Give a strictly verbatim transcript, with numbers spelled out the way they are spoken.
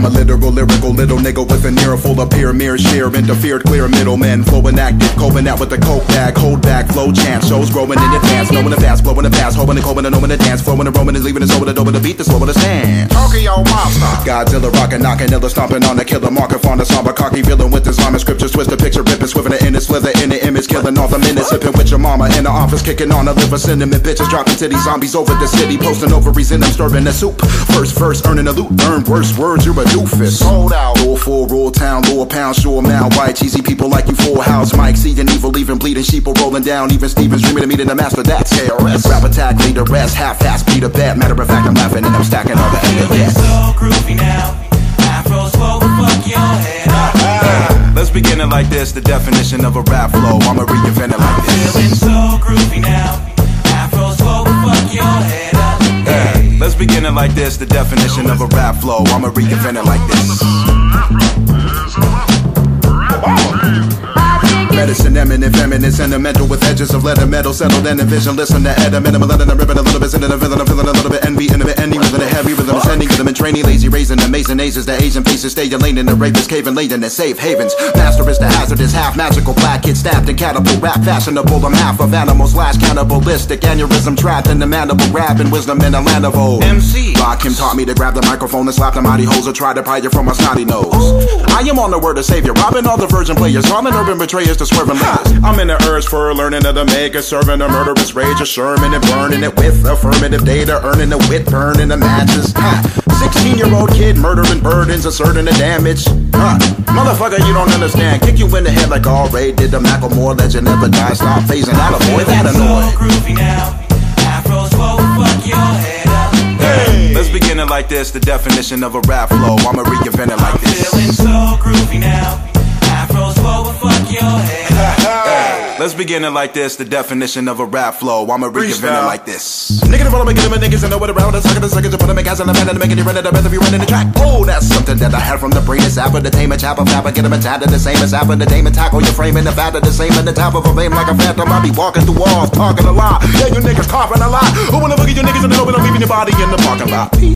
I'm a literal, lyrical little nigga with an ear full of peer, mirror, sheer, interfered, clear middlemen, flowing active, coping out with the coke bag, hold back, flow chance, shows growing in advance, knowing the fast, blowing the past, hoping and coping and knowing the dance, flowing and roaming is leaving us over the dope of the beat, the slow of the stand. Tokyo Monster. Godzilla rockin', knockin', illa stomping on the killer marker, fawn the somber, cocky villain with Islamic scriptures, twist the picture, ripping, swiveling in it, slither in the image, killing off the minute, sipping with your mama in the office, kicking on a liver, cinnamon bitches, dropping titty zombies over the city, posting ovaries in them, stirring the soup. First verse, earning a loot, earn worse words, you're a doofus. Sold out. Roll full, roll town, lower pound, sure mount, white, cheesy people like you, full house, Mike, seeing evil, even bleeding, sheep are rolling down, even Stevens dreaming of meeting the master, that's K R S. Rap attack, lead the rest, half-ass, beat a bet, matter of fact, I'm laughing and I'm stacking all the Feeling so groovy now, Afro's flow will fuck your head up. uh, Let's begin it like this, the definition of a rap flow, I'ma reinvent it like this. Feeling so groovy now, Afro's flow will fuck your head up. uh, Let's begin it like this, the definition of a rap flow, I'ma reinvent it like this. Medicine, eminent, feminine, sentimental with edges of leather metal, settled and envision. Listen to Ed, a minimum, letting them ripping a little bit, sitting in a feeling, I'm feeling a little bit envy, in a bit envy, with a heavy rhythm, sending them and training, lazy, raising amazing aces, the Asian faces, stay your lane in the rapist, caving late in the safe havens. Master is the hazardous, half magical, black kid stabbed in catapult, rap fashionable. I'm half of animal slash cannibalistic, aneurysm trapped in the mandible, grabbing wisdom in a land of old. M C Rakim taught me to grab the microphone and slap the mighty hoes or try to pry you from a snotty nose. I am on the word of savior, robbing all the virgin players, robbing urban betrayers to swerving lies. I'm in the urge for learning of the maker, serving a murderous rage, a Sherman and burning it with affirmative data, earning the wit, burning the matches. Ha! sixteen year old kid murdering burdens, asserting the damage. Huh. Motherfucker, you don't understand. Kick you in the head like all Ray did. The Macklemore legend never die. Stop phasing out, avoid that annoying. so groovy now, Afro's flow will fuck your head up. Hey. Let's begin it like this, the definition of a rap flow, I'ma reinvent it like this. Feeling so groovy now, Afro's flow will fuck your head up. Let's begin it like this, the definition of a rap flow, I'ma reinvent it like this. Nigga, follow me, get them niggas and know what around. The second, the second, to put them in gas and the man and make it run it. The best if you run in the track. Oh, that's something that I had from the brain. It's apple, the tame, a chap of apple, get them a tab the same as apple, the dame, and tackle your frame in the fat of the same in the top of a vein like a phantom. I be walking through walls, talking a lot. Yeah, you niggas coughing a lot. Who wanna look at you niggas in the open, I'm leaving your body in the parking lot.